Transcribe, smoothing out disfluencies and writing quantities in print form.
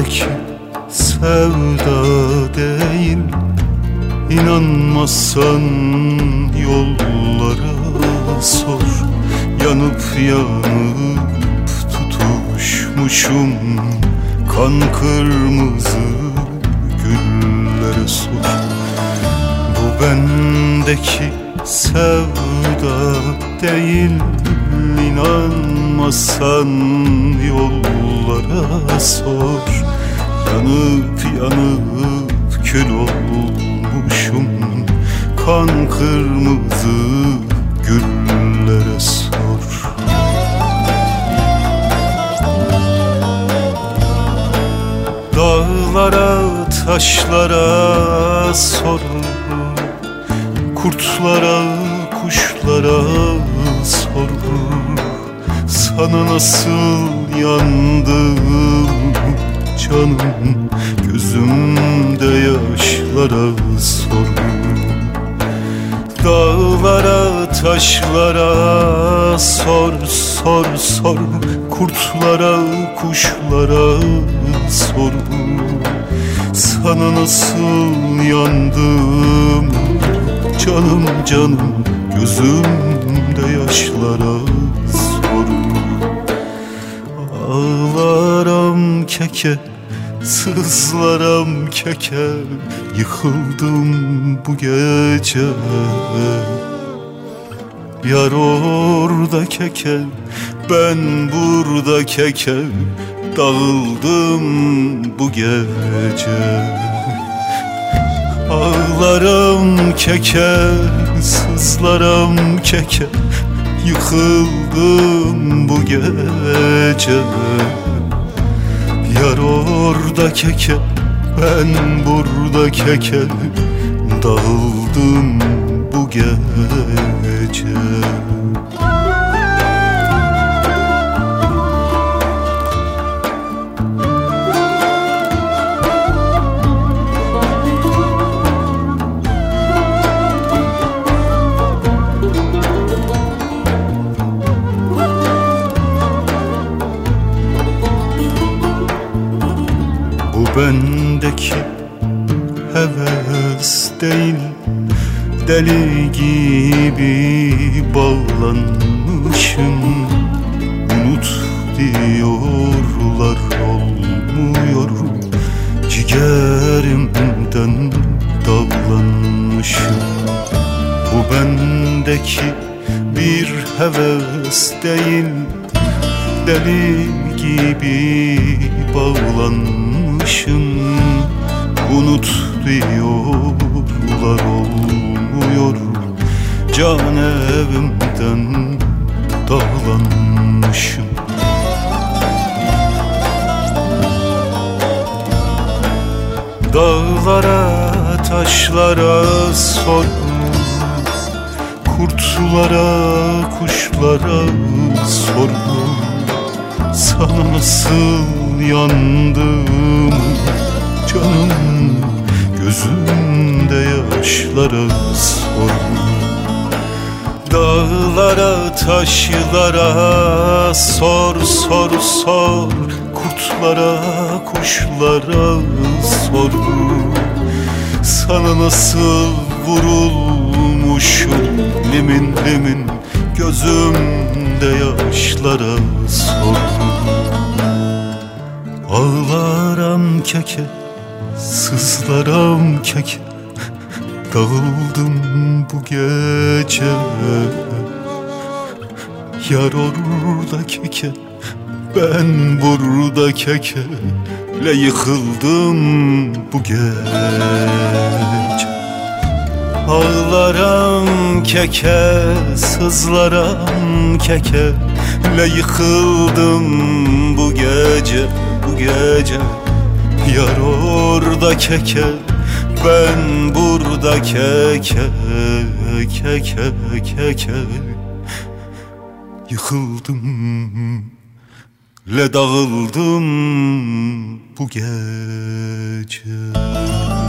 bendeki sevda değil. İnanmazsan yollara sor. Yanıp yanıp tutuşmuşum kan kırmızı güllere sor. Bu bendeki sevda değil. İnanmazsan yollara sor. Yanıp yanıp kül olmuşum kan kırmızı güllere sor. Dağlara taşlara sor. Kurtlara kuşlara sor. Sana nasıl yandım canım, gözümde yaşlara sor. Dağlara taşlara sor, sor, sor. Kurtlara kuşlara sor. Sana nasıl yandım canım, canım, gözümde yaşlara sor. Ağlaram keke, sızlaram keke, yıkıldım bu gece. Yar orada keke, ben burada keke, dağıldım bu gece. Ağlarım keke, sızlarım keke, yıkıldım bu gece. Yar orada keke, ben burada keke, dağıldım bu gece. Bendeki heves değil, deli gibi bağlanmışım. Unut diyorlar, olmuyor, ciğerimden dağlanmışım. Bu bendeki bir heves değil, deli gibi bağlanmışım. Unut diyorlar, olmuyor, can evimden dağlanmışım. Dağlara taşlara sor. Kurtlara kuşlara sor. Sana nasıl yandım canım, gözümde yaşlara sor. Dağlara taşlara sor, sor, sor. Kurtlara kuşlara sor. Sana nasıl vurulmuşum limin limin, gözümde yaşlara sor. Ağlaram keke, sızlaram keke, dağıldım bu gece. Yar orada keke, ben burada keke, le yıkıldım bu gece. Ağlaram keke, sızlaram keke, le yıkıldım bu gece, bu gece. Yar orada keke, ben burada keke, keke, keke, yıkıldım, le dağıldım bu gece.